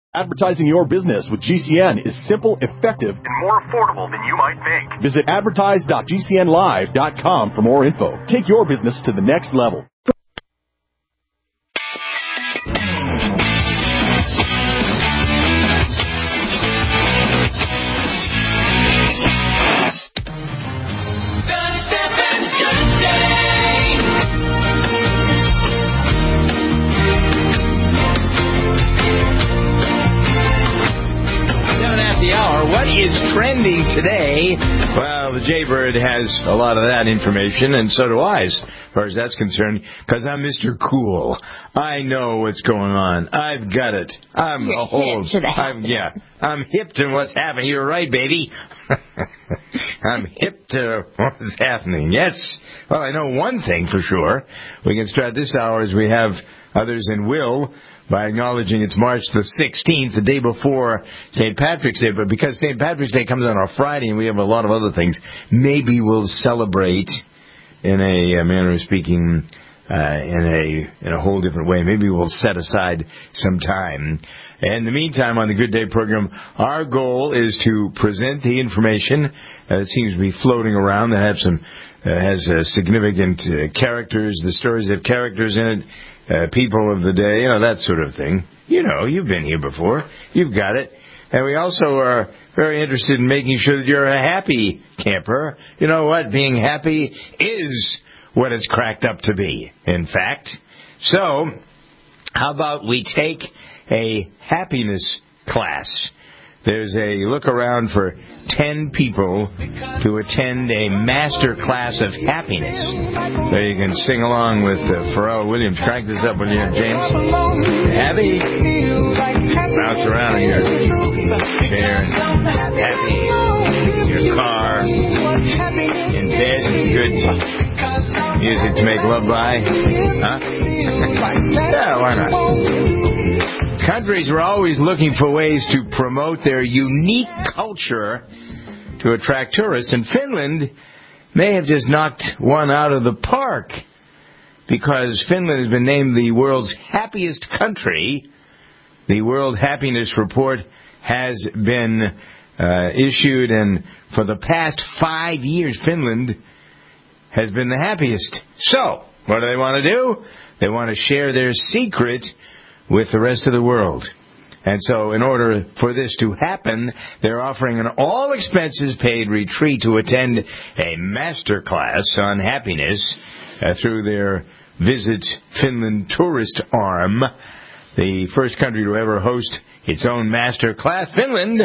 Advertising your business with GCN is simple, effective, and more affordable than you might think. Visit advertise.gcnlive.com for more info. Take your business to the next level. What is trending today? Well, the Jaybird has a lot of that information, and so do I, as far as that's concerned, because I'm Mr. Cool. I know what's going on. I've got it. I'm hip to what's happening. You're right, baby. I'm hip to what's happening. Yes. Well, I know one thing for sure. We can start this hour as we have others and will, by acknowledging it's March the 16th, the day before St. Patrick's Day. But because St. Patrick's Day comes on a Friday and we have a lot of other things, maybe we'll celebrate in a manner of speaking in a whole different way. Maybe we'll set aside some time. In the meantime, on the Good Day program, our goal is to present the information that seems to be floating around that has significant characters, the stories that have characters in it, people of the day, that sort of thing. You've been here before. You've got it. And we also are very interested in making sure that you're a happy camper. You know what? Being happy is what it's cracked up to be, in fact. So, how about we take a happiness class? There's a look around for 10 people to attend a master class of happiness. So you can sing along with Pharrell Williams. Crank this up, will you, James? Happy? Bounce around in your chair. Happy. In your car. In bed. It's good music to make love by. Huh? Yeah, why not? Countries are always looking for ways to promote their unique culture to attract tourists, and Finland may have just knocked one out of the park, because Finland has been named the world's happiest country. The World Happiness Report has been issued, and for the past 5 years, Finland has been the happiest. So, what do they want to do? They want to share their secret with the rest of the world. And so in order for this to happen, they're offering an all-expenses-paid retreat to attend a master class on happiness through their Visit Finland tourist arm. The first country to ever host its own master class, Finland,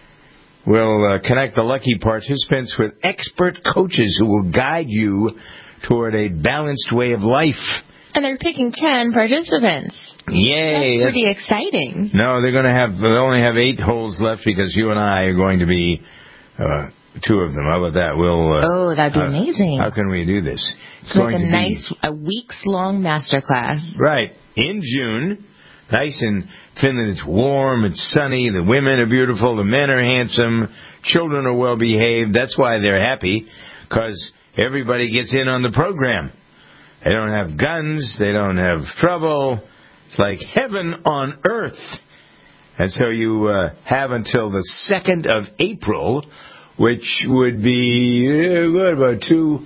will connect the lucky participants with expert coaches who will guide you toward a balanced way of life. And they're picking 10 participants. Yay. That's pretty exciting. No, they'll only have 8 holes left, because you and I are going to be 2 of them. How about that? That'd be amazing. How can we do this? It's like a weeks-long masterclass. Right. In June. Nice in Finland. It's warm. It's sunny. The women are beautiful. The men are handsome. Children are well-behaved. That's why they're happy, because everybody gets in on the program. They don't have guns. They don't have trouble. It's like heaven on earth. And so you have until the 2nd of April, which would be about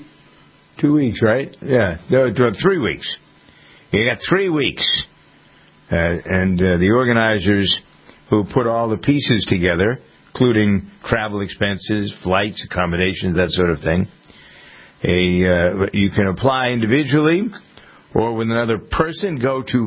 2 weeks, right? Yeah, 3 weeks. You got 3 weeks. And the organizers who put all the pieces together, including travel expenses, flights, accommodations, that sort of thing, you can apply individually or with another person. Go to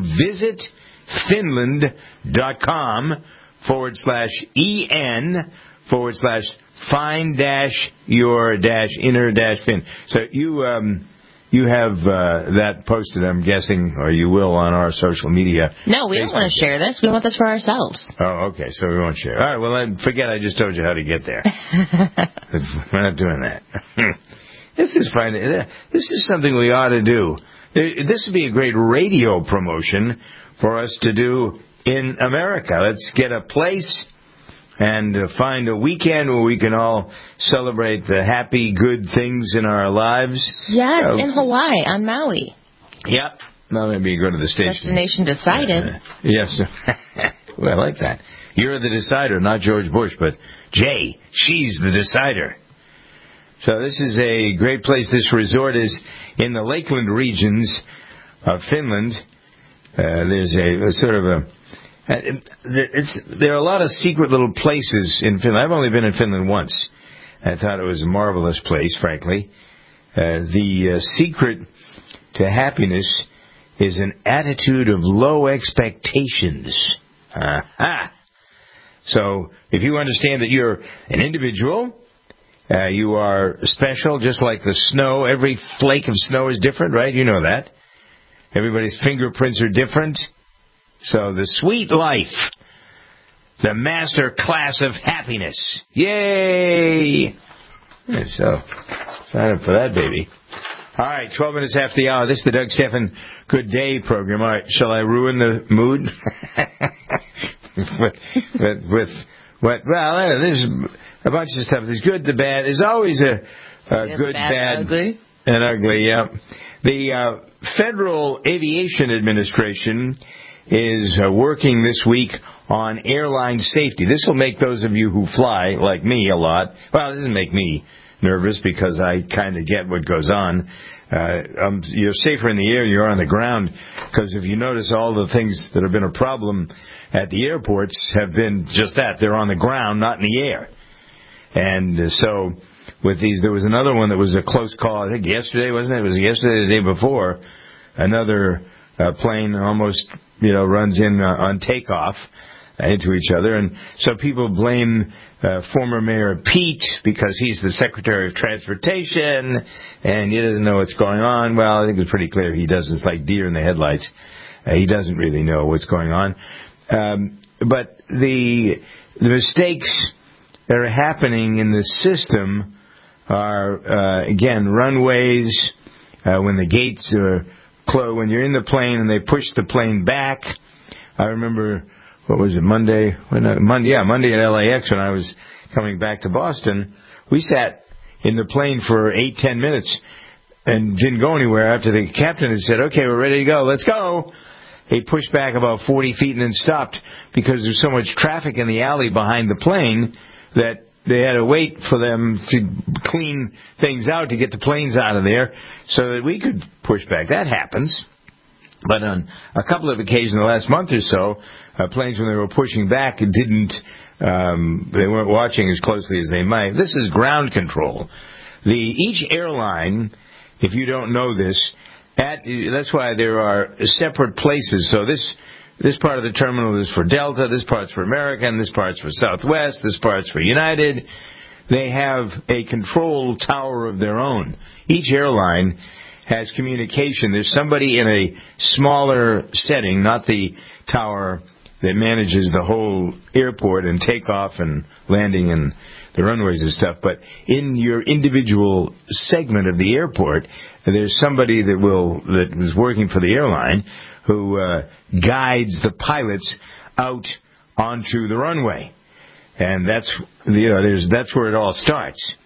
visitfinland.com/en/find-your-inner-fin. So you have that posted, I'm guessing, or you will, on our social media. No, we don't want to share this. We want this for ourselves. Oh, okay, so we won't share. All right, well, then forget I just told you how to get there. We're not doing that. This is fine. This is something we ought to do. This would be a great radio promotion for us to do in America. Let's get a place and find a weekend where we can all celebrate the happy, good things in our lives. Yes, in Hawaii, on Maui. Yep. Well, maybe you go to the station. Destination decided. Yes. Ooh, I like that. You're the decider, not George Bush, but Jay, she's the decider. So this is a great place. This resort is in the Lakeland regions of Finland. There's a sort of a... there are a lot of secret little places in Finland. I've only been in Finland once. I thought it was a marvelous place, frankly. The secret to happiness is an attitude of low expectations. Aha! So if you understand that you're an individual, you are special, just like the snow. Every flake of snow is different, right? You know that. Everybody's fingerprints are different. So the sweet life, the master class of happiness. Yay! And so, sign up for that, baby. All right, 12 minutes after the hour. This is the Doug Stephan Good Day program. All right, shall I ruin the mood? with what? Well, there's a bunch of stuff. There's good, the bad. There's always a good, bad, ugly. And ugly. Yeah. The Federal Aviation Administration is working this week on airline safety. This will make those of you who fly, like me, a lot. Well, it doesn't make me nervous because I kind of get what goes on. You're safer in the air, you're on the ground, because if you notice, all the things that have been a problem at the airports have been just that. They're on the ground, not in the air. And so with these, there was another one that was a close call, I think yesterday, wasn't it? It was yesterday or the day before. Another plane almost, runs in on takeoff into each other. And so people blame former Mayor Pete because he's the Secretary of Transportation and he doesn't know what's going on. Well, I think it's pretty clear he doesn't. It's like deer in the headlights. He doesn't really know what's going on. But the mistakes that are happening in the system are, again, runways, when the gates are closed, when you're in the plane and they push the plane back. I remember, what was it, Monday at LAX when I was coming back to Boston. We sat in the plane for 8-10 minutes and didn't go anywhere after the captain had said, okay, we're ready to go, let's go. He pushed back about 40 feet and then stopped because there's so much traffic in the alley behind the plane that they had to wait for them to clean things out to get the planes out of there so that we could push back. That happens. But on a couple of occasions in the last month or so, planes, when they were pushing back, they weren't watching as closely as they might. This is ground control. Each airline, if you don't know this, that's why there are separate places. So this part of the terminal is for Delta, this part's for American, this part's for Southwest, this part's for United. They have a control tower of their own. Each airline has communication. There's somebody in a smaller setting, not the tower that manages the whole airport and takeoff and landing and the runways and stuff, but in your individual segment of the airport, there's somebody that is working for the airline who guides the pilots out onto the runway, and that's where it all starts.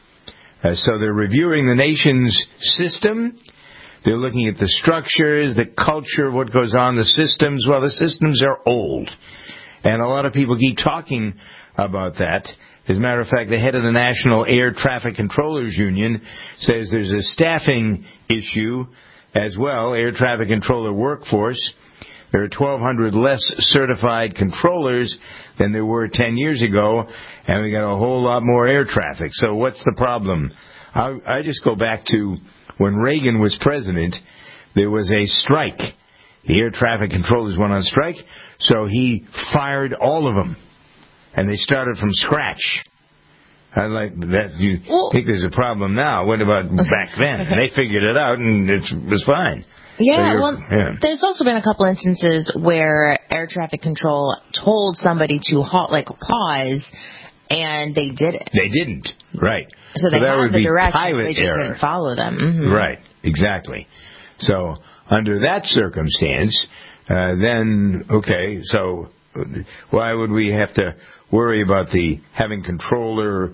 So they're reviewing the nation's system. They're looking at the structures, the culture, what goes on, the systems. Well, the systems are old, and a lot of people keep talking about that. As a matter of fact, the head of the National Air Traffic Controllers Union says there's a staffing issue as well, air traffic controller workforce. There are 1,200 less certified controllers than there were 10 years ago, and we got a whole lot more air traffic. So what's the problem? I just go back to when Reagan was president, there was a strike. The air traffic controllers went on strike, so he fired all of them. And they started from scratch. I like that. You think there's a problem now? What about back then? And they figured it out, and it was fine. Yeah, there's also been a couple instances where air traffic control told somebody to pause, and they didn't. They didn't, right. So they had the direction, they just error. didn't follow them. Mm-hmm. Right, exactly. So under that circumstance, then, okay, so why would we have to worry about having controller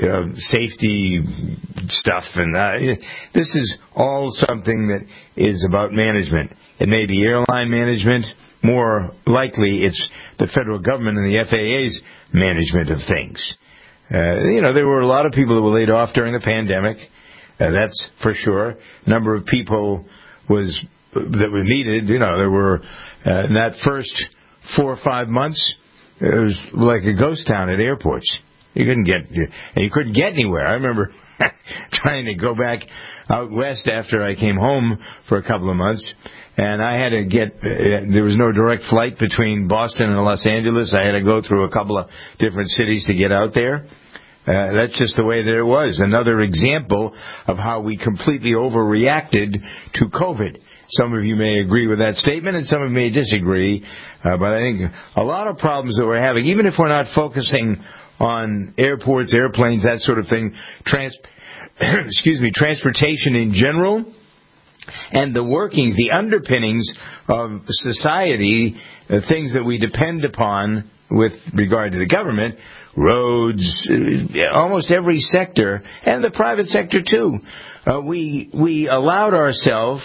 safety stuff? And this is all something that is about management. It may be airline management. More likely, it's the federal government and the FAA's management of things. There were a lot of people that were laid off during the pandemic. That's for sure. Number of people that were needed. There were in that first 4 or 5 months, it was like a ghost town at airports. You couldn't get anywhere. I remember trying to go back out west after I came home for a couple of months, and I had to there was no direct flight between Boston and Los Angeles. I had to go through a couple of different cities to get out there. That's just the way that it was. Another example of how we completely overreacted to COVID. Some of you may agree with that statement, and some of you may disagree. But I think a lot of problems that we're having, even if we're not focusing on airports, airplanes, that sort of thing, transportation in general, and the workings, the underpinnings of society, things that we depend upon with regard to the government, roads, almost every sector, and the private sector too. We allowed ourselves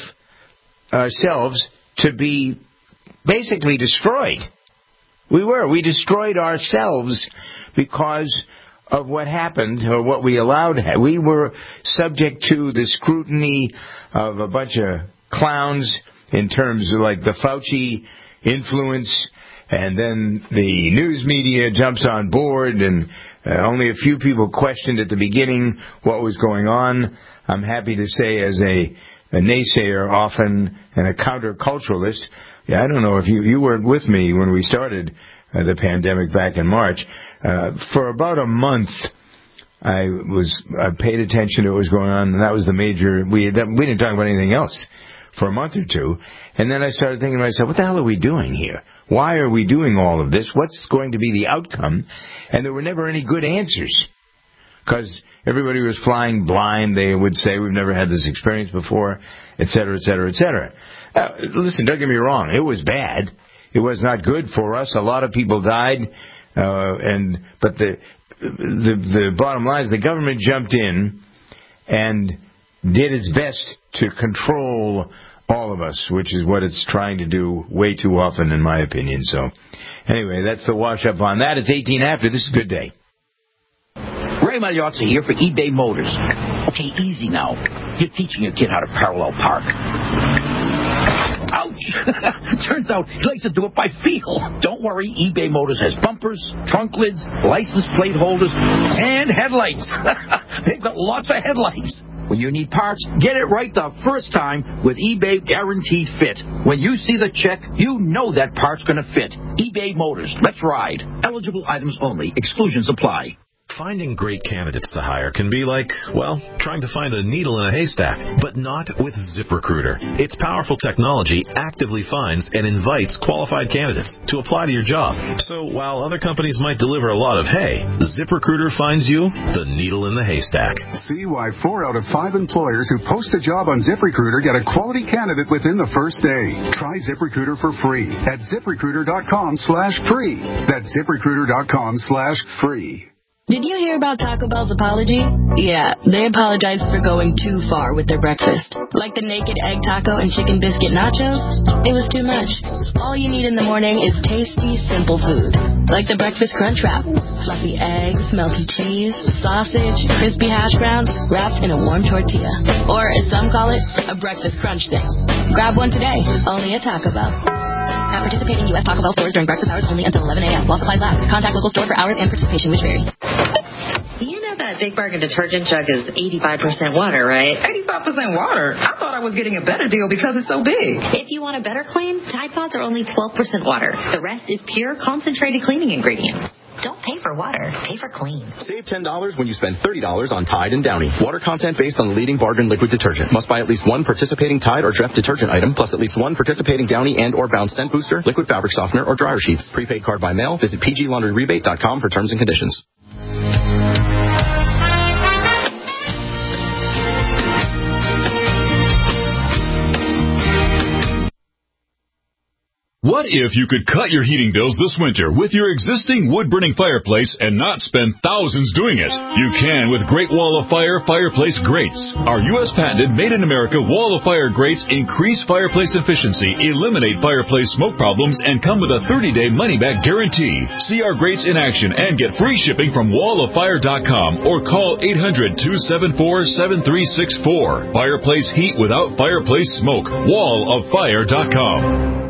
to be basically destroyed. We destroyed ourselves because of what happened or what we allowed. We were subject to the scrutiny of a bunch of clowns in terms of like the Fauci influence, and then the news media jumps on board, and only a few people questioned at the beginning what was going on. I'm happy to say, as a naysayer often and a counterculturalist, I don't know if you weren't with me when we started the pandemic back in March. For about a month, I paid attention to what was going on, and that was the major. We didn't talk about anything else for a month or two, and then I started thinking to myself, what the hell are we doing here? Why are we doing all of this? What's going to be the outcome? And there were never any good answers, because everybody was flying blind. They would say, we've never had this experience before, et cetera, et cetera, et cetera. Listen, don't get me wrong. It was bad. It was not good for us. A lot of people died, but the bottom line is the government jumped in and did its best to control all of us, which is what it's trying to do way too often, in my opinion. So, anyway, that's the wash-up on that. It's 18 after. This is Good Day. Ray Magliozzi here for eBay Motors. Okay, easy now. You're teaching your kid how to parallel park. Ouch! Turns out he likes to do it by feel. Don't worry, eBay Motors has bumpers, trunk lids, license plate holders, and headlights. They've got lots of headlights. When you need parts, get it right the first time with eBay Guaranteed Fit. When you see the check, you know that part's going to fit. eBay Motors. Let's ride. Eligible items only. Exclusions apply. Finding great candidates to hire can be like, well, trying to find a needle in a haystack, but not with ZipRecruiter. Its powerful technology actively finds and invites qualified candidates to apply to your job. So while other companies might deliver a lot of hay, ZipRecruiter finds you the needle in the haystack. See why 4 out of 5 employers who post a job on ZipRecruiter get a quality candidate within the first day. Try ZipRecruiter for free at ZipRecruiter.com/free. That's ZipRecruiter.com/free. Did you hear about Taco Bell's apology? Yeah, they apologized for going too far with their breakfast. Like the naked egg taco and chicken biscuit nachos? It was too much. All you need in the morning is tasty, simple food. Like the breakfast crunch wrap. Fluffy eggs, melty cheese, sausage, crispy hash browns, wrapped in a warm tortilla. Or, as some call it, a breakfast crunch thing. Grab one today, only at Taco Bell. At participating U.S. Taco Bell stores during breakfast hours only until 11 a.m. while supplies last. Contact local store for hours and participation which vary. You know that Big Bargain detergent jug is 85% water, right? 85% water? I thought I was getting a better deal because it's so big. If you want a better clean, Tide Pods are only 12% water. The rest is pure, concentrated cleaning ingredients. Don't pay for water. Pay for clean. Save $10 when you spend $30 on Tide and Downy. Water content based on the leading bargain liquid detergent. Must buy at least one participating Tide or Dreft detergent item, plus at least one participating Downy and or Bounce scent booster, liquid fabric softener, or dryer sheets. Prepaid card by mail. Visit pglaundryrebate.com for terms and conditions. What if you could cut your heating bills this winter with your existing wood-burning fireplace and not spend thousands doing it? You can with Great Wall of Fire fireplace grates. Our U.S. patented made-in-America Wall of Fire grates increase fireplace efficiency, eliminate fireplace smoke problems, and come with a 30-day money-back guarantee. See our grates in action and get free shipping from walloffire.com or call 800-274-7364. Fireplace heat without fireplace smoke. walloffire.com.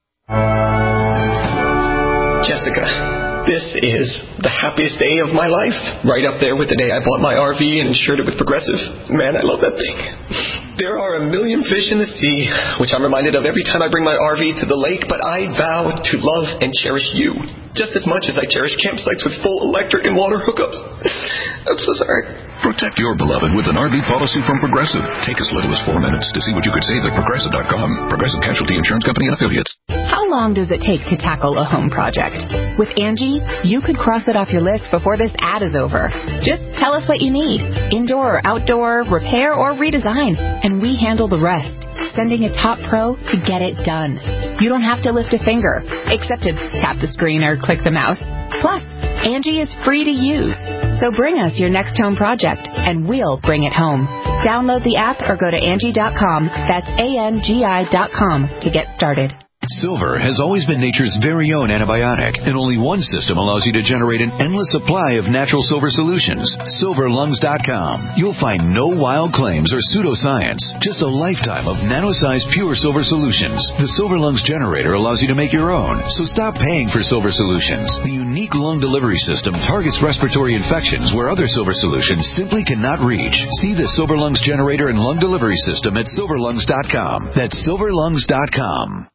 Jessica, this is the happiest day of my life. Right up there with the day I bought my RV and insured it with Progressive. Man, I love that thing. There are a million fish in the sea, which I'm reminded of every time I bring my RV to the lake, but I vow to love and cherish you just as much as I cherish campsites with full electric and water hookups. I'm so sorry. Protect your beloved with an RV policy from Progressive. Take as little as 4 minutes to see what you could save at Progressive.com. Progressive Casualty Insurance Company and Affiliates. How long does it take to tackle a home project? With Angie, you could cross it off your list before this ad is over. Just tell us what you need. Indoor or outdoor, repair or redesign. And we handle the rest. Sending a top pro to get it done. You don't have to lift a finger, except to tap the screen or click the mouse. Plus, Angie is free to use. So bring us your next home project, and we'll bring it home. Download the app or go to Angie.com. That's ANGI.com to get started. Silver has always been nature's very own antibiotic, and only one system allows you to generate an endless supply of natural silver solutions. SilverLungs.com. You'll find no wild claims or pseudoscience, just a lifetime of nano-sized pure silver solutions. The Silver Lungs generator allows you to make your own, so stop paying for silver solutions. The unique lung delivery system targets respiratory infections where other silver solutions simply cannot reach. See the Silver Lungs generator and lung delivery system at SilverLungs.com. That's SilverLungs.com.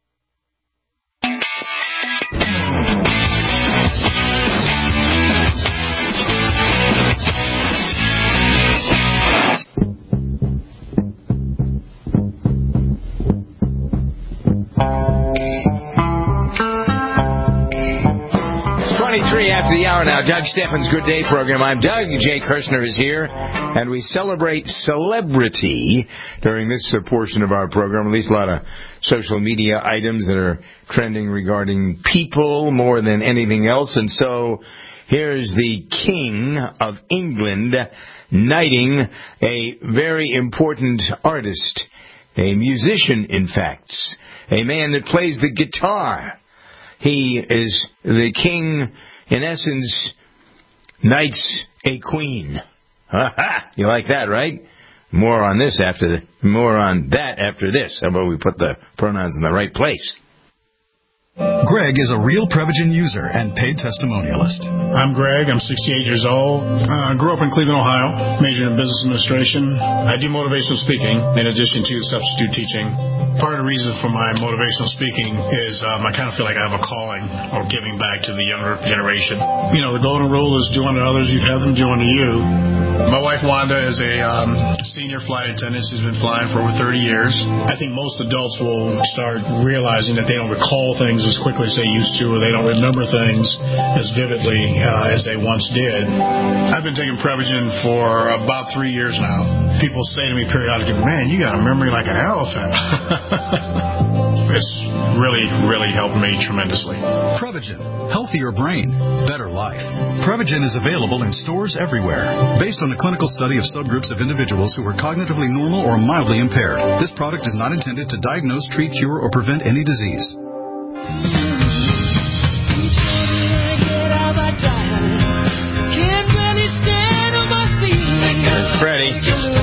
After the hour now, Doug Steffens' Good Day program. I'm Doug. Jay Kirshner is here, and we celebrate celebrity during this portion of our program. At least a lot of social media items that are trending regarding people more than anything else. And so here's the King of England knighting a very important artist, a musician, in fact, a man that plays the guitar. He is the king. In essence, knights a queen. You like that, right? More on that after this. How about we put the pronouns in the right place? Greg is a real Prevagen user and paid testimonialist. I'm Greg. I'm 68 years old. I grew up in Cleveland, Ohio, majored in business administration. I do motivational speaking in addition to substitute teaching. Part of the reason for my motivational speaking is I kind of feel like I have a calling or giving back to the younger generation. You know, the golden rule is do unto others, you have them do unto you. My wife Wanda is a senior flight attendant. She's been flying for over 30 years. I think most adults will start realizing that they don't recall things as quickly as they used to, or they don't remember things as vividly as they once did. I've been taking Prevagen for about 3 years now. People say to me periodically, man, you got a memory like an elephant. It's really, really helped me tremendously. Prevagen. Healthier brain. Better life. Prevagen is available in stores everywhere. Based on a clinical study of subgroups of individuals who were cognitively normal or mildly impaired, this product is not intended to diagnose, treat, cure, or prevent any disease. Freddie.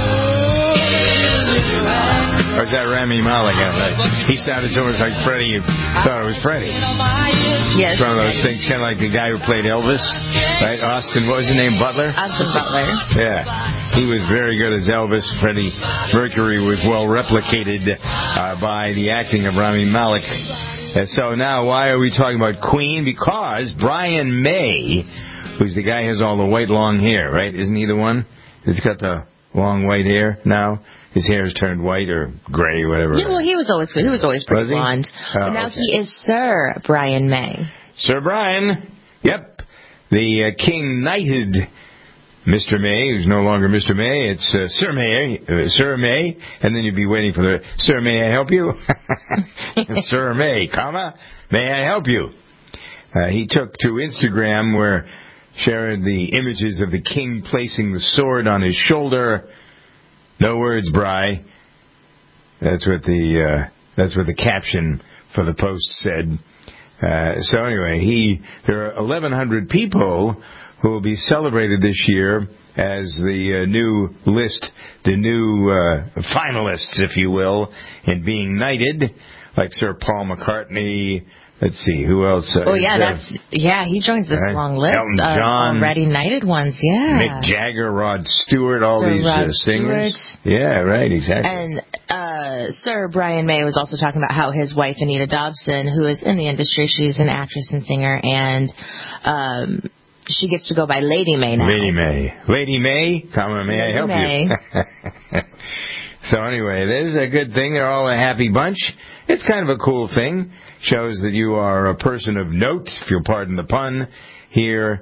Or is that Rami Malek? He sounded so much like Freddie, you thought it was Freddie. Yes. It's one of those things, kind of like the guy who played Elvis, right? Austin, what was his name? Butler? Austin Butler. Yeah. He was very good as Elvis. Freddie Mercury was well replicated by the acting of Rami Malek. And so now, why are we talking about Queen? Because Brian May, who's the guy who has all the white long hair, right? Isn't he the one that's got the long white hair now? His hair has turned white or gray, whatever. Yeah, well, he was always pretty blonde. But now he is Sir Brian May. Sir Brian, yep. The king knighted Mr. May, who's no longer Mr. May. It's Sir May, and then you'd be waiting for the, Sir, may I help you? Sir May, comma, may I help you? He took to Instagram where shared the images of the king placing the sword on his shoulder. No words, Bri. That's what the caption for the post said. So anyway, there are 1,100 people who will be celebrated this year as the new finalists, if you will, in being knighted, like Sir Paul McCartney. Let's see, who else? He joins this long list Elton of John, already knighted ones, yeah. Mick Jagger, Rod Stewart, all Sir these Rod singers. Stewart. Yeah, right, exactly. And Sir Brian May was also talking about how his wife, Anita Dobson, who is in the industry, she's an actress and singer, and she gets to go by Lady May now. Lady May, comma, may I help you? So anyway, there's a good thing. They're all a happy bunch. It's kind of a cool thing. Shows that you are a person of note, if you'll pardon the pun, here.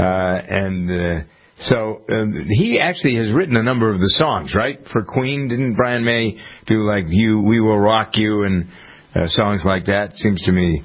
So he actually has written a number of the songs, right? For Queen, didn't Brian May do like We Will Rock You and songs like that? Seems to me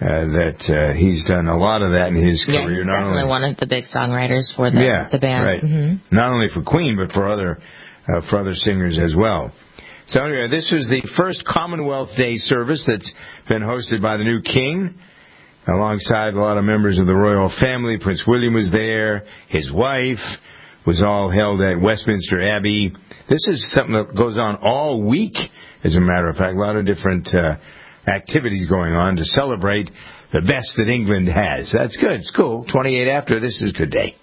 that he's done a lot of that in his career. He's definitely one of the big songwriters for the band. Right. Mm-hmm. Not only for Queen, but for other singers as well. So anyway, this was the first Commonwealth Day service that's been hosted by the new king, alongside a lot of members of the royal family. Prince William was there. His wife was all held at Westminster Abbey. This is something that goes on all week, as a matter of fact. A lot of different activities going on to celebrate the best that England has. That's good. It's cool. 28 after. This is Good Day.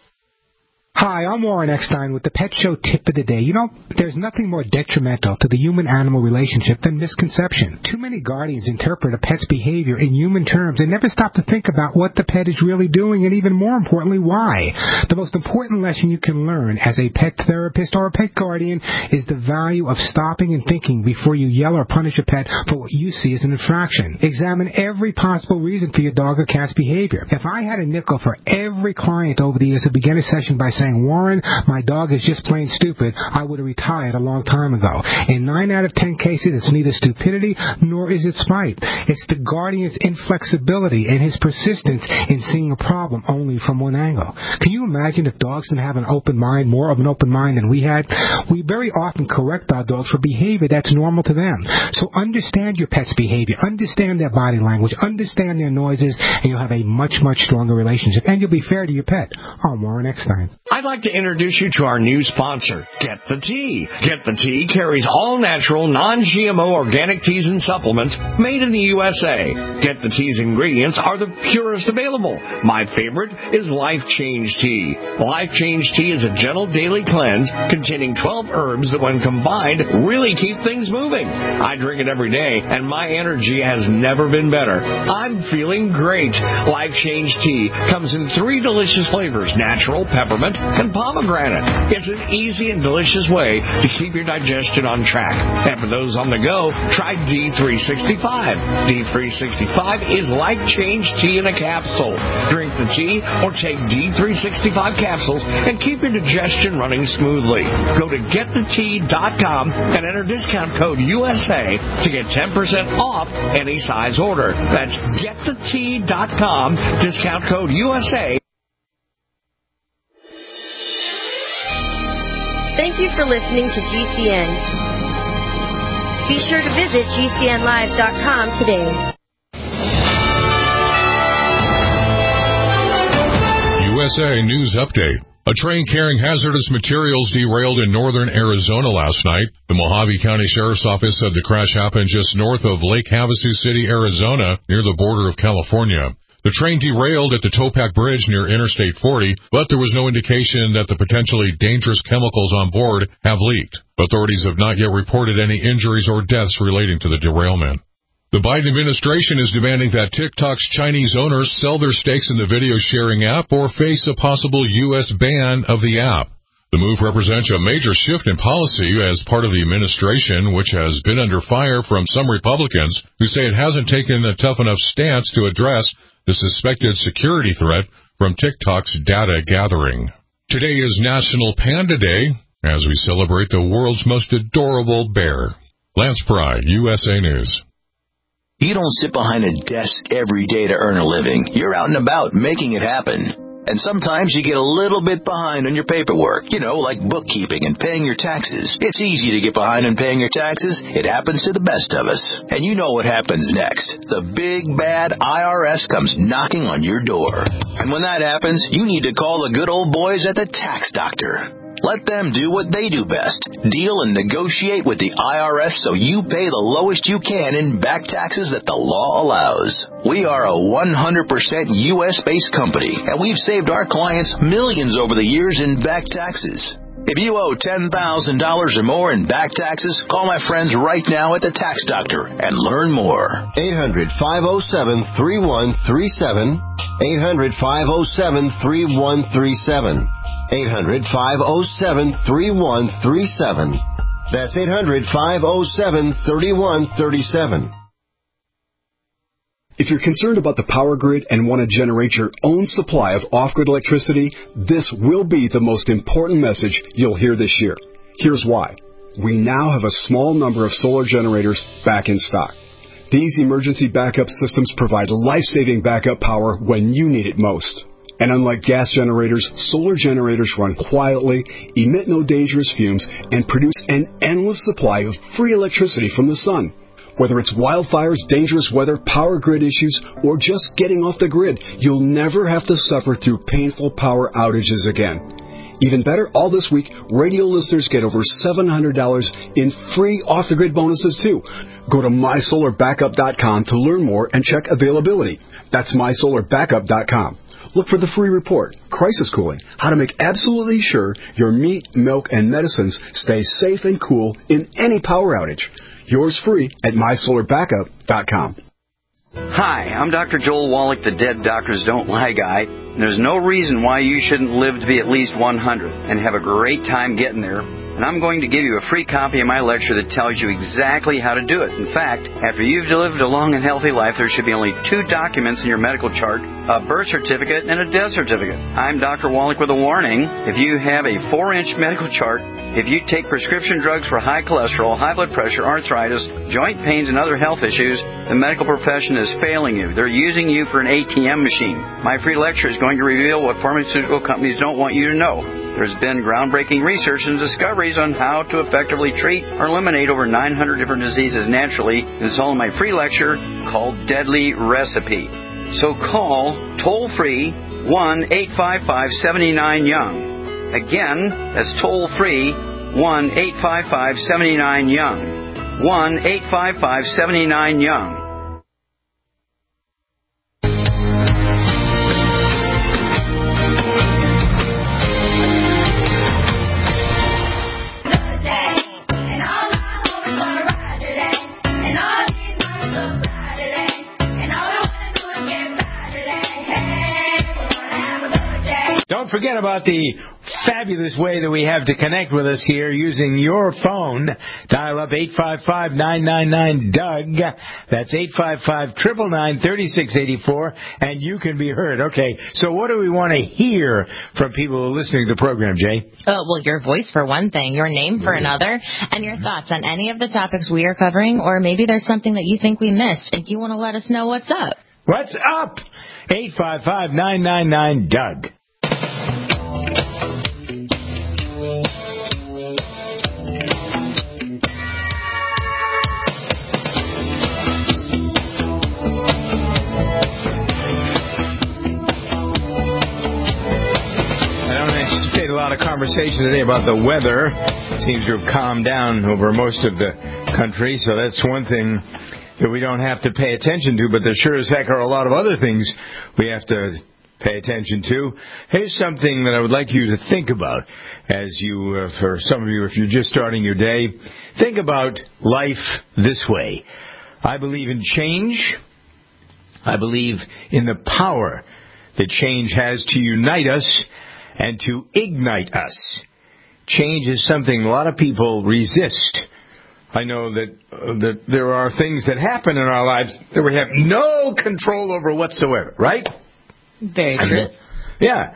Hi, I'm Warren Eckstein with the Pet Show Tip of the Day. You know, there's nothing more detrimental to the human-animal relationship than misconception. Too many guardians interpret a pet's behavior in human terms and never stop to think about what the pet is really doing and, even more importantly, why. The most important lesson you can learn as a pet therapist or a pet guardian is the value of stopping and thinking before you yell or punish a pet for what you see as an infraction. Examine every possible reason for your dog or cat's behavior. If I had a nickel for every client over the years who began a session by saying, Warren, my dog is just plain stupid, I would have retired a long time ago. In 9 out of 10 cases, it's neither stupidity nor is it spite. It's the guardian's inflexibility and his persistence in seeing a problem only from one angle. Can you imagine if dogs didn't have an open mind, more of an open mind than we had? We very often correct our dogs for behavior that's normal to them. So understand your pet's behavior, understand their body language, understand their noises, and you'll have a much, much stronger relationship. And you'll be fair to your pet. I'm Warren Eckstein. I'd like to introduce you to our new sponsor, Get the Tea. Get the Tea carries all-natural, non-GMO organic teas and supplements made in the USA. Get the Tea's ingredients are the purest available. My favorite is Life Change Tea. Life Change Tea is a gentle daily cleanse containing 12 herbs that, when combined, really keep things moving. I drink it every day, and my energy has never been better. I'm feeling great. Life Change Tea comes in 3 delicious flavors: natural, peppermint, and pomegranate. It's an easy and delicious way to keep your digestion on track. And for those on the go, try D365. D365 is Life Change Tea in a capsule. Drink the tea or take D365 capsules and keep your digestion running smoothly. Go to getthetea.com and enter discount code USA to get 10% off any size order. That's getthetea.com, discount code USA. Thank you for listening to GCN. Be sure to visit GCNlive.com today. USA News Update. A train carrying hazardous materials derailed in northern Arizona last night. The Mojave County Sheriff's Office said the crash happened just north of Lake Havasu City, Arizona, near the border of California. The train derailed at the Topac Bridge near Interstate 40, but there was no indication that the potentially dangerous chemicals on board have leaked. Authorities have not yet reported any injuries or deaths relating to the derailment. The Biden administration is demanding that TikTok's Chinese owners sell their stakes in the video-sharing app or face a possible U.S. ban of the app. The move represents a major shift in policy as part of the administration, which has been under fire from some Republicans who say it hasn't taken a tough enough stance to address the suspected security threat from TikTok's data gathering. Today is National Panda Day, as we celebrate the world's most adorable bear. Lance Pry, USA News. You don't sit behind a desk every day to earn a living. You're out and about making it happen. And sometimes you get a little bit behind on your paperwork, like bookkeeping and paying your taxes. It's easy to get behind on paying your taxes. It happens to the best of us. And you know what happens next. The big, bad IRS comes knocking on your door. And when that happens, you need to call the good old boys at the Tax Doctor. Let them do what they do best. Deal and negotiate with the IRS so you pay the lowest you can in back taxes that the law allows. We are a 100% U.S.-based company, and we've saved our clients millions over the years in back taxes. If you owe $10,000 or more in back taxes, call my friends right now at the Tax Doctor and learn more. 800-507-3137. 800-507-3137. 800-507-3137. That's 800-507-3137. If you're concerned about the power grid and want to generate your own supply of off-grid electricity, this will be the most important message you'll hear this year. Here's why. We now have a small number of solar generators back in stock. These emergency backup systems provide life-saving backup power when you need it most. And unlike gas generators, solar generators run quietly, emit no dangerous fumes, and produce an endless supply of free electricity from the sun. Whether it's wildfires, dangerous weather, power grid issues, or just getting off the grid, you'll never have to suffer through painful power outages again. Even better, all this week, radio listeners get over $700 in free off-the-grid bonuses, too. Go to MySolarBackup.com to learn more and check availability. That's MySolarBackup.com. Look for the free report, Crisis Cooling, how to make absolutely sure your meat, milk, and medicines stay safe and cool in any power outage. Yours free at MySolarBackup.com. Hi, I'm Dr. Joel Wallach, the Dead Doctors Don't Lie guy. And there's no reason why you shouldn't live to be at least 100 and have a great time getting there. And I'm going to give you a free copy of my lecture that tells you exactly how to do it. In fact, after you've lived a long and healthy life, there should be only 2 documents in your medical chart, a birth certificate and a death certificate. I'm Dr. Wallach with a warning. If you have a 4-inch medical chart, if you take prescription drugs for high cholesterol, high blood pressure, arthritis, joint pains, and other health issues, the medical profession is failing you. They're using you for an ATM machine. My free lecture is going to reveal what pharmaceutical companies don't want you to know. There's been groundbreaking research and discoveries on how to effectively treat or eliminate over 900 different diseases naturally. It's all in my free lecture called Deadly Recipe. So call toll-free 1-855-79-YOUNG. Again, that's toll-free 1-855-79-YOUNG. 1-855-79-YOUNG. Don't forget about the fabulous way that we have to connect with us here using your phone. Dial up 855-999-DOUG. That's 855-999-3684, and you can be heard. Okay, so what do we want to hear from people who are listening to the program, Jay? Well, your voice for one thing, your name for another, and your thoughts on any of the topics we are covering, or maybe there's something that you think we missed, and you want to let us know what's up. What's up? 855-999-DOUG. A lot of conversation today about the weather. Seems to have calmed down over most of the country, so that's one thing that we don't have to pay attention to, but there sure as heck are a lot of other things we have to pay attention to. Here's something that I would like you to think about as you, for some of you, if you're just starting your day, think about life this way. I believe in change. I believe in the power that change has to unite us and to ignite us. Change is something a lot of people resist. I know that there are things that happen in our lives that we have no control over whatsoever, right? Very true. Yeah.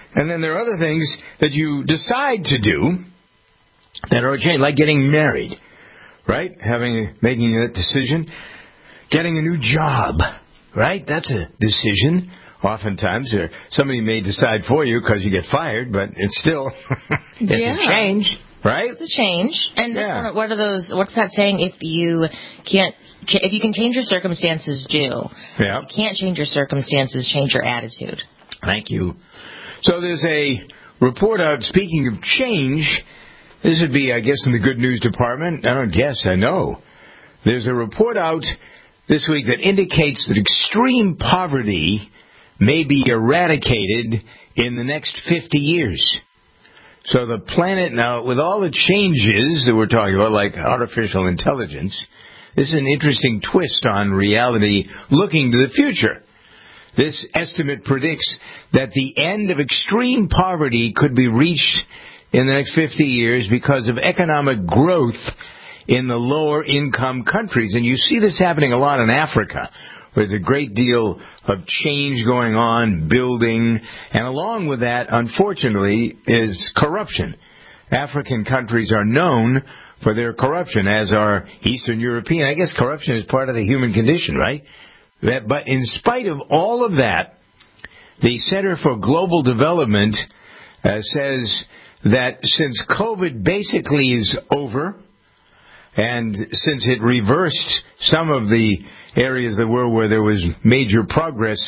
And then there are other things that you decide to do that are a change, like getting married, right? Making that decision. Getting a new job, right? That's a decision. Oftentimes, somebody may decide for you because you get fired, but it's still it's a change, right? It's a change. And what are those? What's that saying? If you can change your circumstances, do. Yeah. If you can't change your circumstances, change your attitude. Thank you. So there's a report out. Speaking of change, this would be, I guess, in the good news department. I don't guess. I know. There's a report out this week that indicates that extreme poverty may be eradicated in the next 50 years. So the planet now, with all the changes that we're talking about, like artificial intelligence, this is an interesting twist on reality looking to the future. This estimate predicts that the end of extreme poverty could be reached in the next 50 years because of economic growth in the lower income countries. And you see this happening a lot in Africa, where there's a great deal of change going on, building, and along with that, unfortunately, is corruption. African countries are known for their corruption, as are Eastern European. I guess corruption is part of the human condition, right? But in spite of all of that, the Center for Global Development says that since COVID basically is over, and since it reversed some of the areas of the world where there was major progress,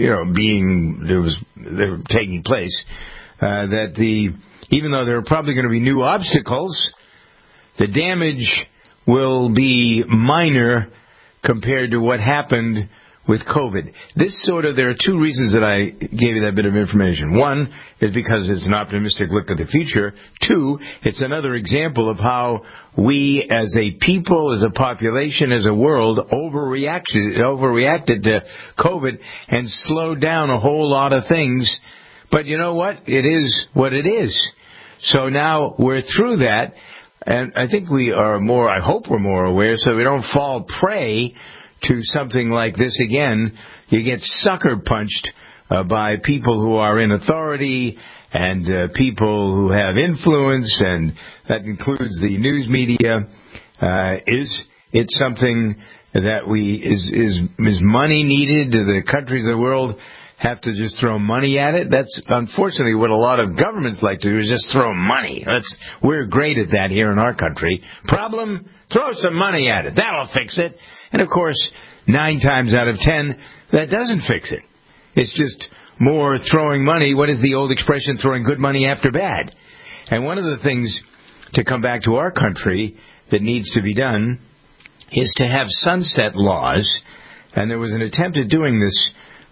taking place, even though there are probably going to be new obstacles, the damage will be minor compared to what happened with COVID. There are two reasons that I gave you that bit of information. One is because it's an optimistic look at the future. Two, it's another example of how we as a people, as a population, as a world, overreacted to COVID and slowed down a whole lot of things. But you know what? It is what it is. So now we're through that, and I think I hope we're more aware so we don't fall prey to something like this again. You get sucker punched by people who are in authority and people who have influence, and that includes the news media. Is it something that is money needed? Do the countries of the world have to just throw money at it? That's unfortunately what a lot of governments like to do, is just throw money. We're great at that here in our country. Problem? Throw some money at it. That'll fix it. And of course, 9 times out of 10, that doesn't fix it. It's just more throwing money. What is the old expression? Throwing good money after bad. And one of the things, to come back to our country, that needs to be done is to have sunset laws. And there was an attempt at doing this.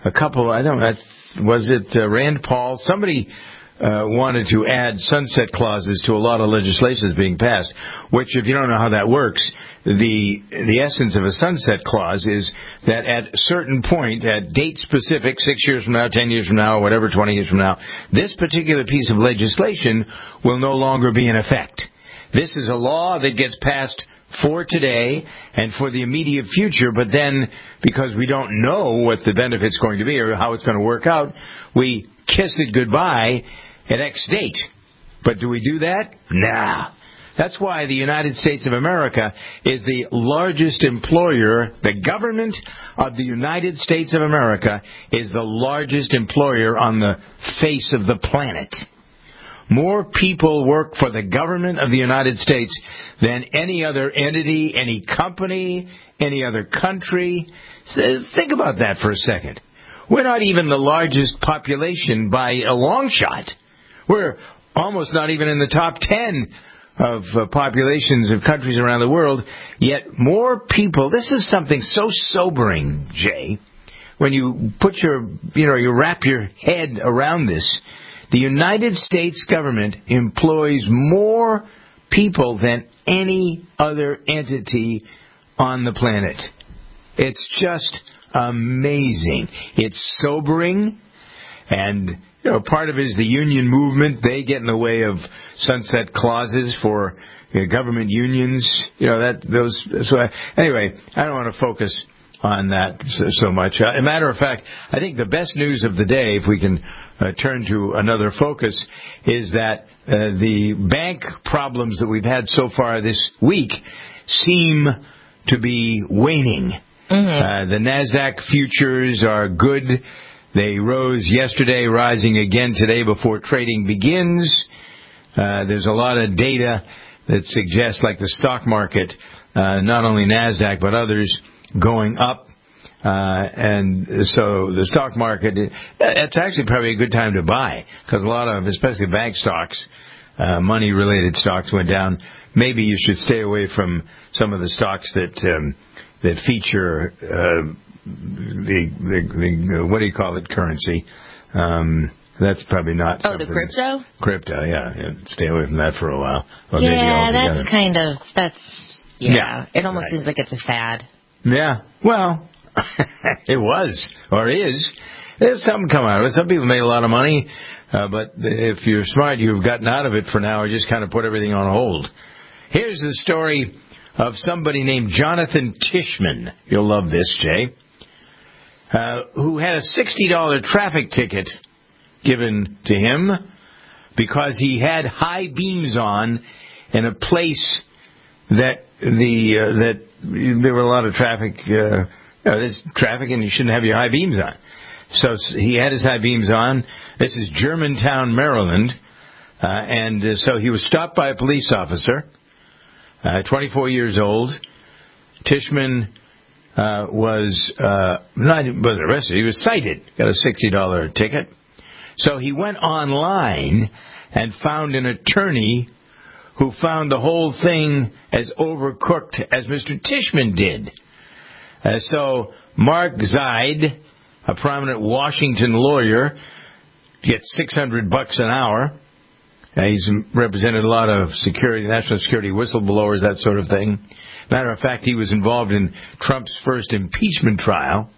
Was it Rand Paul? Somebody wanted to add sunset clauses to a lot of legislation that's being passed, which, if you don't know how that works, the essence of a sunset clause is that at a certain point, at date specific, 6 years from now, 10 years from now, whatever, 20 years from now, this particular piece of legislation will no longer be in effect. This is a law that gets passed for today and for the immediate future, but then, because we don't know what the benefit's going to be or how it's going to work out, we kiss it goodbye at X date. But do we do that? Nah. That's why the United States of America is the largest employer. The government of the United States of America is the largest employer on the face of the planet. More people work for the government of the United States than any other entity, any company, any other country. So think about that for a second. We're not even the largest population by a long shot. We're almost not even in the top 10 of populations of countries around the world, yet more people. This is something so sobering, Jay, when you put you wrap your head around this. The United States government employs more people than any other entity on the planet. It's just amazing. It's sobering, and part of it is the union movement. They get in the way of sunset clauses for government unions. Anyway, I don't want to focus on that so much. As a matter of fact, I think the best news of the day, if we can turn to another focus, is that the bank problems that we've had so far this week seem to be waning. The NASDAQ futures are good. They rose yesterday, rising again today before trading begins. There's a lot of data that suggests, like the stock market, not only NASDAQ but others, going up. And so the stock market, it's actually probably a good time to buy, because a lot of, especially bank stocks, money-related stocks went down. Maybe you should stay away from some of the stocks that feature the what do you call it, currency. That's probably not. Oh, the crypto? Crypto, yeah. Stay away from that for a while. Or yeah, maybe that's kind of, it almost seems like it's a fad. Yeah, well, it was, or is. There's something come out of it. Some people made a lot of money, but if you're smart, you've gotten out of it for now, or just kind of put everything on hold. Here's the story of somebody named Jonathan Tishman. You'll love this, Jay. Who had a $60 traffic ticket given to him because he had high beams on in a place that that there were a lot of traffic. There's traffic, and you shouldn't have your high beams on. So he had his high beams on. This is Germantown, Maryland, and so he was stopped by a police officer. 24 years old. Tishman was arrested. He was cited. Got a $60 ticket. So he went online and found an attorney who found the whole thing as overcooked as Mr. Tishman did. So Mark Zaid, a prominent Washington lawyer, gets $600 an hour. He's represented a lot of national security whistleblowers, that sort of thing. Matter of fact, he was involved in Trump's first impeachment trial.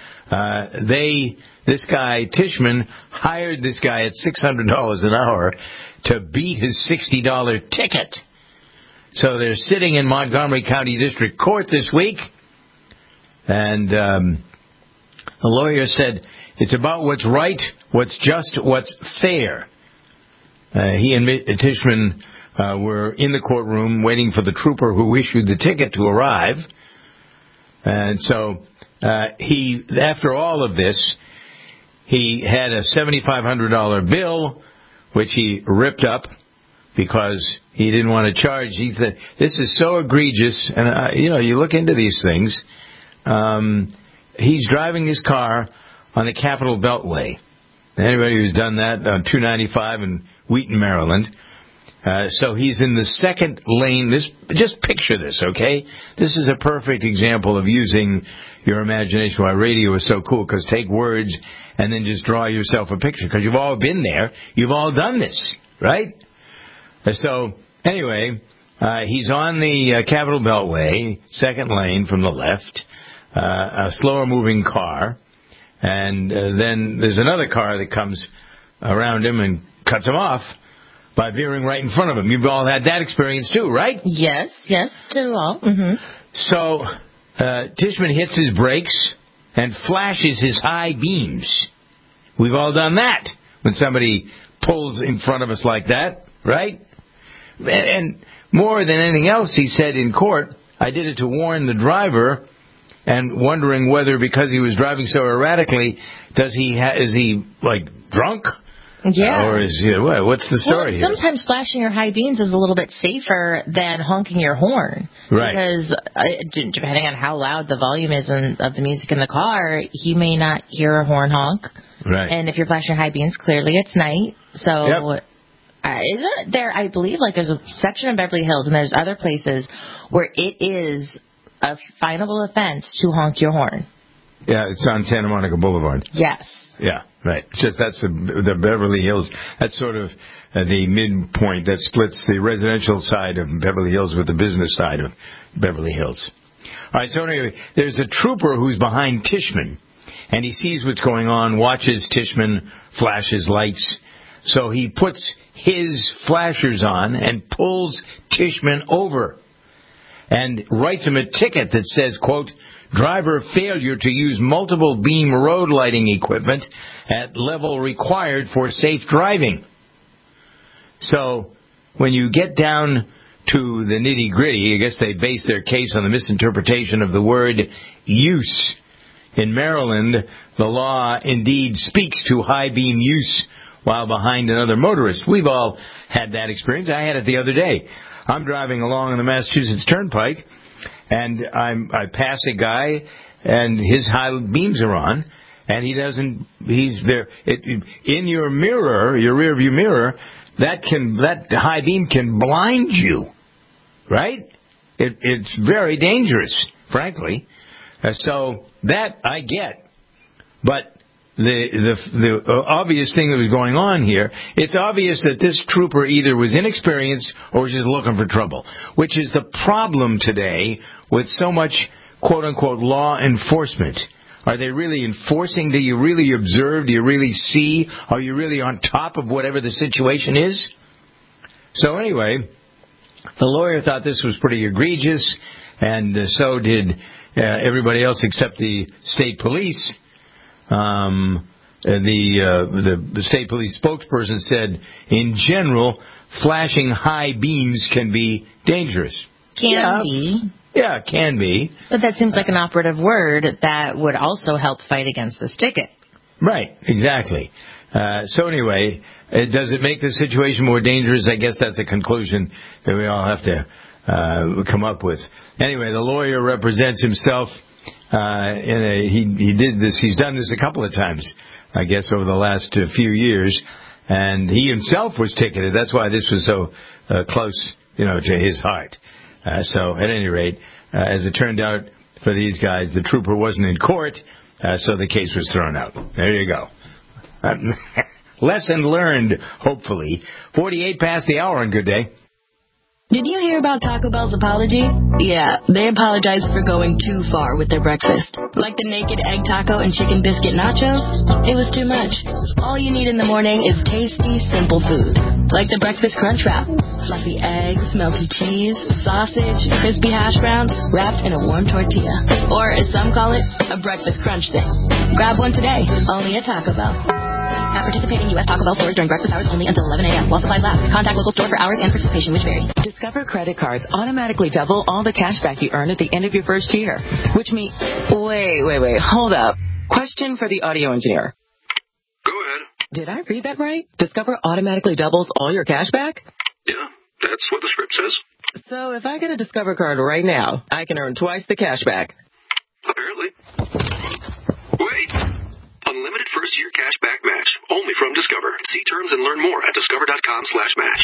This guy, Tishman, hired this guy at $600 an hour to beat his $60 ticket. So they're sitting in Montgomery County District Court this week, and the lawyer said, it's about what's right, what's just, what's fair. He and Tishman were in the courtroom waiting for the trooper who issued the ticket to arrive. And so after all of this, he had a $7,500 bill, which he ripped up because he didn't want to charge. He said, this is so egregious. And, you look into these things. He's driving his car on the Capitol Beltway. Anybody who's done that on 295 in Wheaton, Maryland. So he's in the second lane. Just picture this, okay? This is a perfect example of using your imagination. Why radio is so cool, because take words and then just draw yourself a picture, because you've all been there. You've all done this, right? So anyway, he's on the Capitol Beltway, second lane from the left, a slower moving car. And then there's another car that comes around him and cuts him off by veering right in front of him. You've all had that experience too, right? Yes, to all. Mm-hmm. So Tishman hits his brakes and flashes his high beams. We've all done that when somebody pulls in front of us like that, right? And more than anything else, he said in court, I did it to warn the driver, and wondering whether, because he was driving so erratically, is he like drunk? Yeah. Or is he, what's the story here? Sometimes flashing your high beams is a little bit safer than honking your horn. Right. Because depending on how loud the volume is of the music in the car, he may not hear a horn honk. Right. And if you're flashing high beams, clearly it's night. So isn't there, I believe, like there's a section in Beverly Hills and there's other places where it is a finable offense to honk your horn. Yeah, it's on Santa Monica Boulevard. Yes. Yeah, right. Just that's the Beverly Hills. That's sort of the midpoint that splits the residential side of Beverly Hills with the business side of Beverly Hills. All right, so anyway, there's a trooper who's behind Tishman, and he sees what's going on, watches Tishman flash his lights. So he puts his flashers on and pulls Tishman over and writes him a ticket that says, quote, driver failure to use multiple beam road lighting equipment at level required for safe driving. So when you get down to the nitty-gritty, I guess they base their case on the misinterpretation of the word use. In Maryland, the law indeed speaks to high beam use while behind another motorist. We've all had that experience. I had it the other day. I'm driving along on the Massachusetts Turnpike, and I pass a guy, and his high beams are on, and he's there. In your mirror, your rear view mirror, that high beam can blind you, right? It's very dangerous, frankly. So that I get. But the obvious thing that was going on here, it's obvious that this trooper either was inexperienced or was just looking for trouble, which is the problem today with so much quote-unquote law enforcement. Are they really enforcing? Do you really observe? Do you really see? Are you really on top of whatever the situation is? So anyway, the lawyer thought this was pretty egregious, and so did everybody else except the state police. The state police spokesperson said, in general, flashing high beams can be dangerous. Can be. Yeah, it can be. But that seems like an operative word that would also help fight against this ticket. Right, exactly. So anyway, does it make the situation more dangerous? I guess that's a conclusion that we all have to come up with. Anyway, the lawyer represents himself. He did this. He's done this a couple of times, I guess, over the last few years, and he himself was ticketed. That's why this was so close, to his heart. So, at any rate, as it turned out for these guys, the trooper wasn't in court, so the case was thrown out. There you go. Lesson learned, hopefully. 48 past the hour on Good Day. Did you hear about Taco Bell's apology? Yeah, they apologized for going too far with their breakfast. Like the naked egg taco and chicken biscuit nachos? It was too much. All you need in the morning is tasty, simple food. Like the breakfast crunch wrap. Fluffy eggs, melty cheese, sausage, crispy hash browns, wrapped in a warm tortilla. Or, as some call it, a breakfast crunch thing. Grab one today, only at Taco Bell. At participating U.S. Taco Bell stores during breakfast hours only until 11 a.m. while supplies last. Contact local store for hours and participation, which vary. Discover credit cards automatically double all the cash back you earn at the end of your first year. Which means... Wait. Hold up. Question for the audio engineer. Go ahead. Did I read that right? Discover automatically doubles all your cash back? Yeah, that's what the script says. So if I get a Discover card right now, I can earn twice the cash back. Apparently. Wait! Unlimited first-year cash back match. Only from Discover. See terms and learn more at discover.com/match.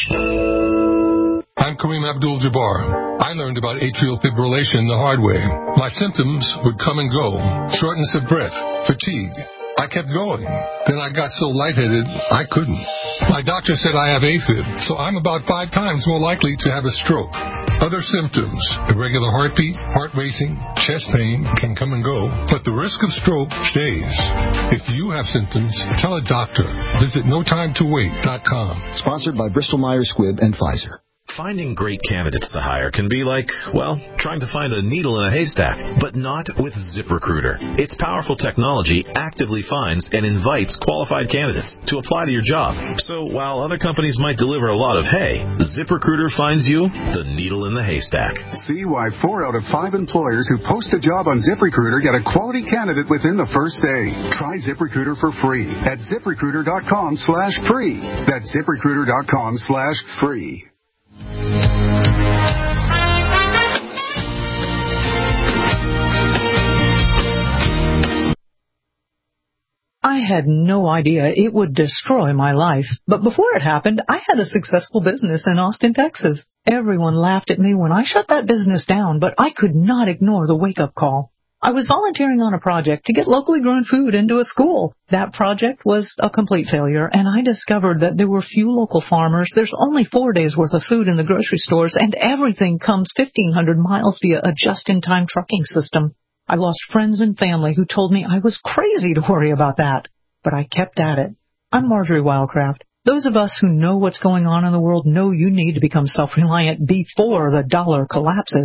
I'm Kareem Abdul-Jabbar. I learned about atrial fibrillation the hard way. My symptoms would come and go. Shortness of breath, fatigue. I kept going. Then I got so lightheaded, I couldn't. My doctor said I have AFib, so I'm about 5 times more likely to have a stroke. Other symptoms, irregular heartbeat, heart racing, chest pain can come and go, but the risk of stroke stays. If you have symptoms, tell a doctor. Visit NoTimeToWait.com. Sponsored by Bristol-Myers Squibb and Pfizer. Finding great candidates to hire can be like, trying to find a needle in a haystack, but not with ZipRecruiter. Its powerful technology actively finds and invites qualified candidates to apply to your job. So while other companies might deliver a lot of hay, ZipRecruiter finds you the needle in the haystack. See why 4 out of 5 employers who post a job on ZipRecruiter get a quality candidate within the first day. Try ZipRecruiter for free at ZipRecruiter.com/free. That's ZipRecruiter.com/free. I had no idea it would destroy my life. But before it happened, I had a successful business in Austin, Texas. Everyone laughed at me when I shut that business down, but I could not ignore the wake-up call. I was volunteering on a project to get locally grown food into a school. That project was a complete failure, and I discovered that there were few local farmers. There's only 4 days' worth of food in the grocery stores, and everything comes 1,500 miles via a just-in-time trucking system. I lost friends and family who told me I was crazy to worry about that, but I kept at it. I'm Marjorie Wildcraft. Those of us who know what's going on in the world know you need to become self-reliant before the dollar collapses.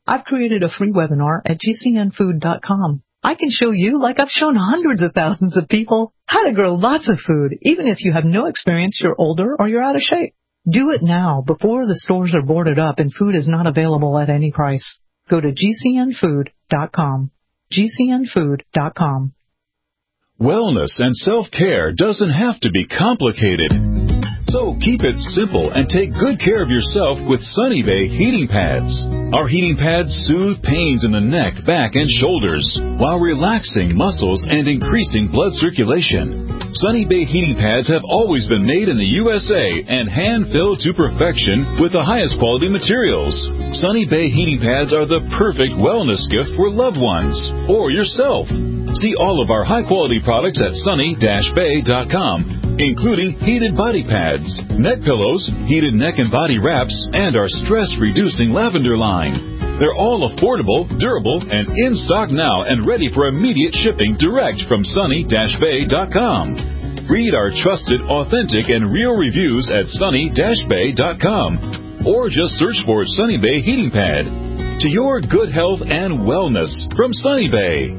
I've created a free webinar at gcnfood.com. I can show you, like I've shown hundreds of thousands of people, how to grow lots of food, even if you have no experience, you're older, or you're out of shape. Do it now, before the stores are boarded up and food is not available at any price. Go to gcnfood.com. gcnfood.com. Wellness and self-care doesn't have to be complicated. So keep it simple and take good care of yourself with Sunny Bay heating pads. Our heating pads soothe pains in the neck, back, and shoulders while relaxing muscles and increasing blood circulation. Sunny Bay heating pads have always been made in the USA and hand-filled to perfection with the highest quality materials. Sunny Bay heating pads are the perfect wellness gift for loved ones or yourself. See all of our high-quality products at sunny-bay.com, including heated body pads, neck pillows, heated neck and body wraps, and our stress-reducing lavender line. They're all affordable, durable, and in stock now and ready for immediate shipping direct from sunny-bay.com. Read our trusted, authentic, and real reviews at sunny-bay.com, or just search for Sunny Bay Heating Pad. To your good health and wellness from Sunny Bay.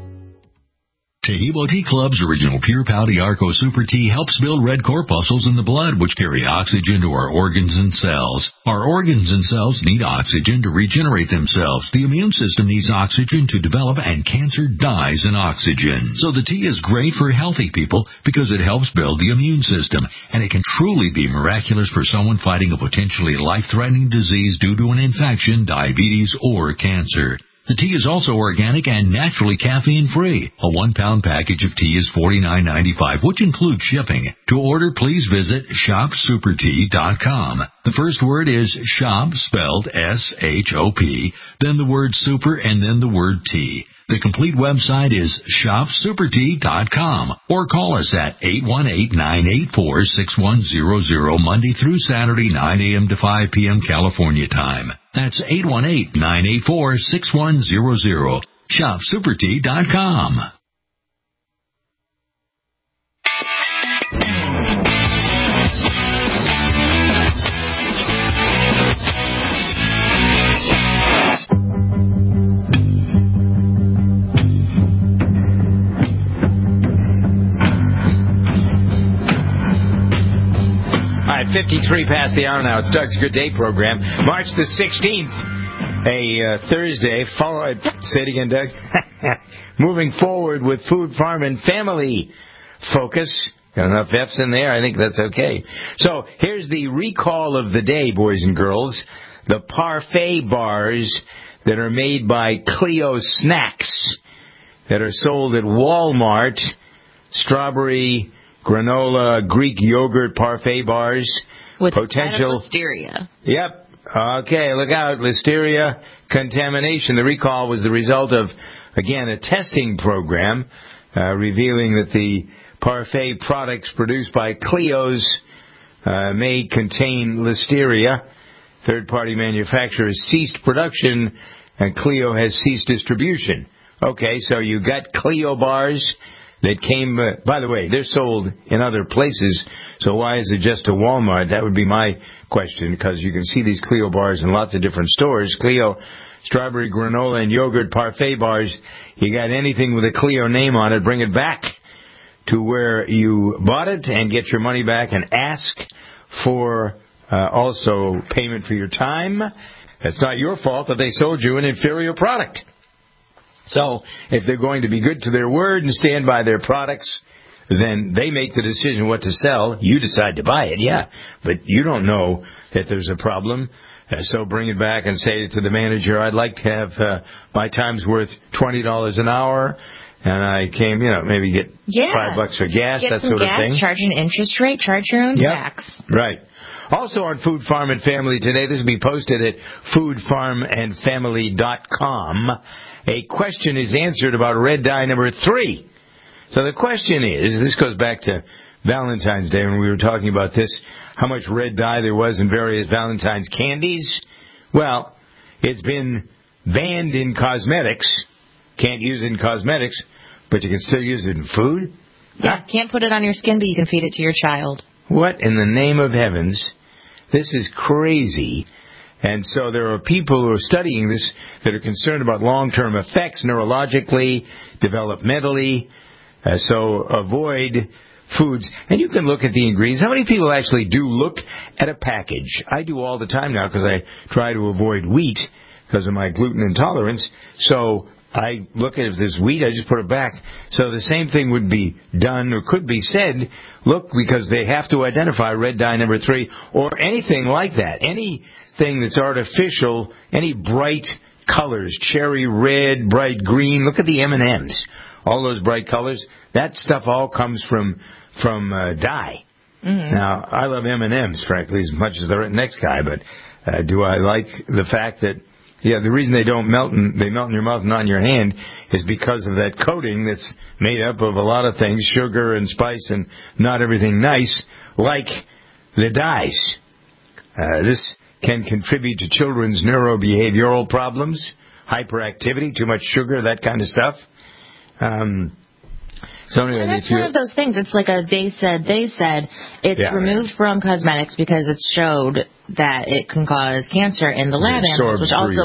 Taheebo Tea Club's original Pure Pau Arco Super Tea helps build red corpuscles in the blood, which carry oxygen to our organs and cells. Our organs and cells need oxygen to regenerate themselves. The immune system needs oxygen to develop, and cancer dies in oxygen. So the tea is great for healthy people because it helps build the immune system, and it can truly be miraculous for someone fighting a potentially life-threatening disease due to an infection, diabetes, or cancer. The tea is also organic and naturally caffeine-free. A 1-pound package of tea is $49.95, which includes shipping. To order, please visit shopsupertea.com. The first word is shop, spelled S-H-O-P, then the word super, and then the word tea. The complete website is shopsupertea.com, or call us at 818-984-6100 Monday through Saturday, 9 a.m. to 5 p.m. California time. That's 818-984-6100. Shopsupertea.com. All right, 53 past the hour now. It's Doug's Good Day program. March the 16th, a Thursday. Say it again, Doug. Moving forward with food, farm, and family focus. Got enough F's in there? I think that's okay. So here's the recall of the day, boys and girls. The parfait bars that are made by Clio Snacks that are sold at Walmart. Strawberry, granola, Greek yogurt parfait bars. With potential listeria. Yep. Okay, look out. Listeria contamination. The recall was the result of, again, a testing program revealing that the parfait products produced by Clio's may contain listeria. Third-party manufacturers ceased production, and Clio has ceased distribution. Okay, so you got Clio bars that came, by the way, they're sold in other places, so why is it just to Walmart? That would be my question, because you can see these Clio bars in lots of different stores. Clio strawberry, granola, and yogurt parfait bars. You got anything with a Clio name on it, bring it back to where you bought it and get your money back and ask for also payment for your time. It's not your fault that they sold you an inferior product. So if they're going to be good to their word and stand by their products, then they make the decision what to sell. You decide to buy it, yeah, but you don't know that there's a problem. So bring it back and say to the manager, I'd like to have my time's worth $20 an hour, and I came, maybe get $5 for gas, that sort of thing. Charge an interest rate, charge your own tax. Right. Also on Food, Farm, and Family today, this will be posted at foodfarmandfamily.com. A question is answered about red dye number 3. So the question is, this goes back to Valentine's Day when we were talking about this, how much red dye there was in various Valentine's candies. Well, it's been banned in cosmetics. Can't use it in cosmetics, but you can still use it in food. Yeah, can't put it on your skin, but you can feed it to your child. What in the name of heavens? This is crazy. And so there are people who are studying this that are concerned about long-term effects neurologically, developmentally. So avoid foods. And you can look at the ingredients. How many people actually do look at a package? I do all the time now because I try to avoid wheat because of my gluten intolerance. So I look at if there's wheat, I just put it back. So the same thing would be done or could be said, look, because they have to identify red dye number 3 or anything like that. Anything that's artificial, any bright colors, cherry red, bright green. Look at the M&Ms. All those bright colors. That stuff all comes from dye. Mm-hmm. Now, I love M&Ms, frankly, as much as the next guy, but do I like the fact that the reason they don't melt they melt in your mouth and not in your hand is because of that coating that's made up of a lot of things, sugar and spice and not everything nice, like the dyes. This can contribute to children's neurobehavioral problems, hyperactivity, too much sugar, that kind of stuff. So anyway, that's one of those things. It's like a they said. It's removed from cosmetics because it's showed that it can cause cancer in the lab animals, which also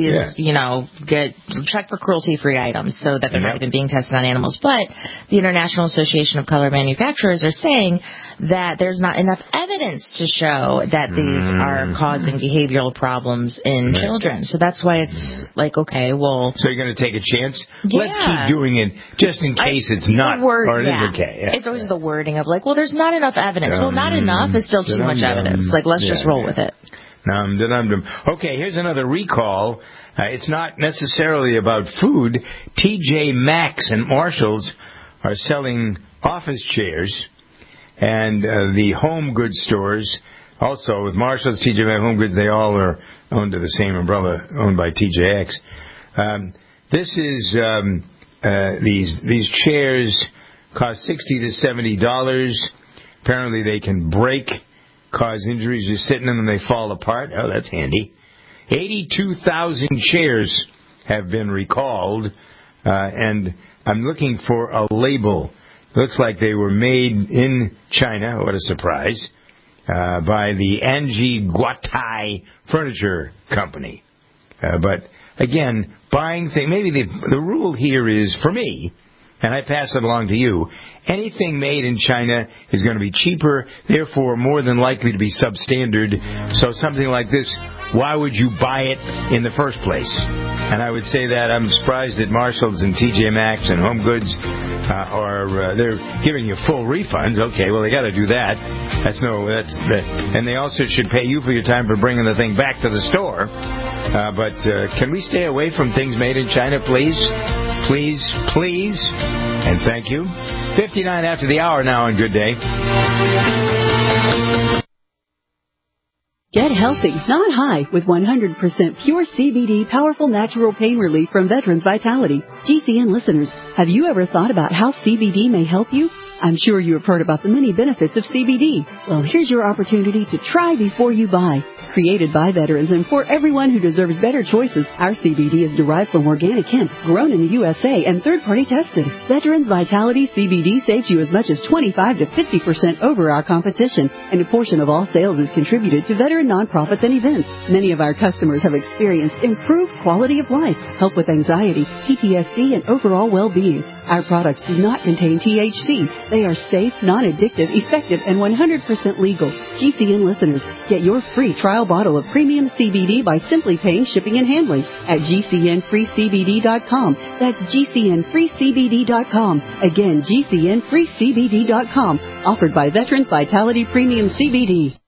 check for cruelty-free items so that they're not even being tested on animals. But the International Association of Color Manufacturers are saying that there's not enough evidence to show that these are causing behavioral problems in children. So that's why it's like, okay, well... So you're going to take a chance? Yeah. Let's keep doing it just in case it's not, or it is okay. Yeah. It's always the wording of like, well, there's not enough evidence. Well, not enough is still too much evidence. Like, let's just roll with it. Okay, here's another recall. It's not necessarily about food. TJ Maxx and Marshalls are selling office chairs, and the home goods stores, also with Marshalls, TJ Maxx, Home Goods, they all are under the same umbrella, owned by TJX. This is these chairs cost $60 to $70. Apparently, they can break, cause injuries. You're sitting in them and they fall apart. Oh, that's handy. 82,000 chairs have been recalled, and I'm looking for a label. Looks like they were made in China. What a surprise. By the Anji Guatai Furniture Company. But again, buying things, maybe the rule here is, for me, and I pass it along to you, anything made in China is going to be cheaper, therefore more than likely to be substandard. So something like this, why would you buy it in the first place? And I would say that I'm surprised that Marshalls and TJ Maxx and Home Goods they're giving you full refunds. Okay, well, they got to do that. And they also should pay you for your time for bringing the thing back to the store. But can we stay away from things made in China, please? Please, please, and thank you. 59 after the hour now on Good Day. Get healthy, not high, with 100% pure CBD powerful natural pain relief from Veterans Vitality. GCN listeners, have you ever thought about how CBD may help you? I'm sure you have heard about the many benefits of CBD. Well, here's your opportunity to try before you buy. Created by veterans and for everyone who deserves better choices, our CBD is derived from organic hemp, grown in the USA and third-party tested. Veterans Vitality CBD saves you as much as 25 to 50% over our competition, and a portion of all sales is contributed to veteran nonprofits and events. Many of our customers have experienced improved quality of life, help with anxiety, PTSD, and overall well-being. Our products do not contain THC. They are safe, non-addictive, effective, and 100% legal. GCN listeners, get your free trial bottle of premium CBD by simply paying shipping and handling at GCNFreeCBD.com. That's GCNFreeCBD.com. Again, GCNFreeCBD.com. Offered by Veterans Vitality Premium CBD.